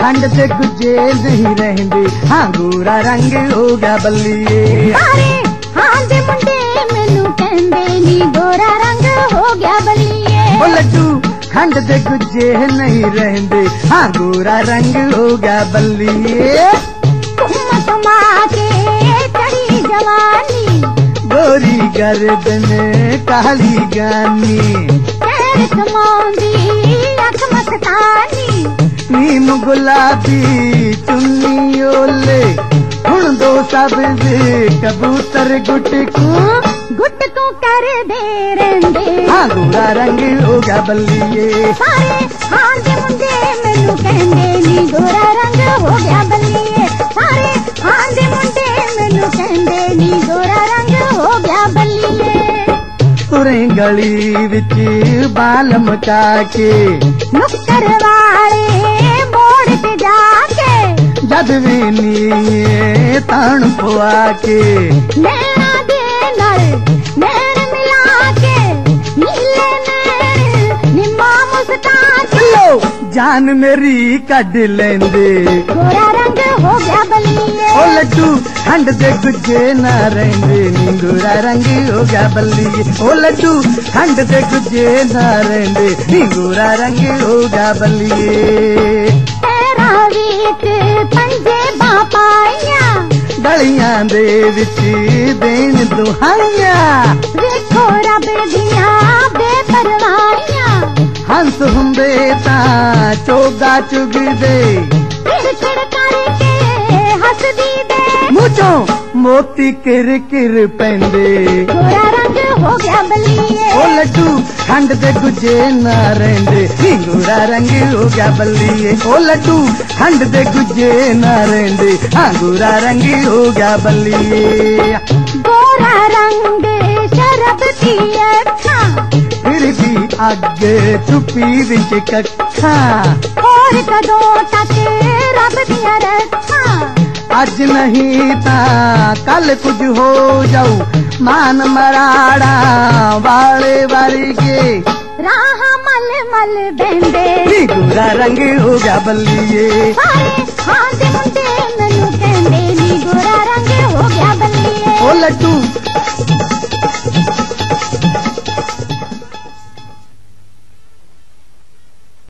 खंड ते गुजे नहीं रहंदे हाँ गोरा रंग हो गया बल्लिए सारे हां दे मुंडे मैनू कहंदे नी गोरा रंग हो गया बल्लिए ओ लड्डू खंड ते गुजे नहीं रहंदे हाँ गोरा रंग हो गया बल्लिए घुमा के चढ़ी जवानी गोरी गर्दन काली गानी पैर कमांदी अख मस्तानी नीम गुलाबी चुन्नी ओले हुण दो सब कबूतर गुट को कर दे रेंदे हाँ गोरा रंग हो गया बल्लिए सारे हां दे मुंडे मैनू कहंदे नी गोरा रंग हो गया बल्लिए सारे हां दे मुंडे मैनू कहंदे नी गोरा रंग हो गया बल्लिए तुरे गली विच बाल मचा के नुक्कर वाले मोड़ ते जाके जद भी नी तान पुआ के नैना दे नाल नैन मिला के नीले नैन निम्मा मुस्कान के लो जान मेरी कड लेंदे गोरा रंग हो गया बल्लिए ओ लड्डू खंड दे गुजे ना रहंदे नी गोरा रंग हो गया बल्लिए ओ लड्डू खंड दे गुजे ना रहंदे नी गोरा रंग हो गया बल्लिए तेरा वीत पंजे बापाइया गलियां दे विच देन दुहाइयां देखो रब दिया बेपरवाहियां हंस हुंदे तां चोगा चुगदे चिड़ करके हंसदी दे मुझो मोती किर किर पैंदे गोरा रंग हो गया बल्लिए ओ लड्डू खंड दे गुजे ना रहंदे नी गोरा रंग हो गया बल्लिए ओ लड्डू खंड दे गुजे ना रहंदे हाँ गोरा रंग हो गया बल्लिए गोरा रंग शरब दी अखा फिर भी अग छुपी विच कखा और कदों तक रब दिया रखा अज नहीं ता कल कुछ हो जाऊ मान मराड़ा वाले वर्गे राह मल मल बेंदे नी गोरा रंग हो गया बल्लिए सारे हां दे मुंडे मैनू कहंदे नी गोरा रंग हो गया बल्लिए ओ लड्डू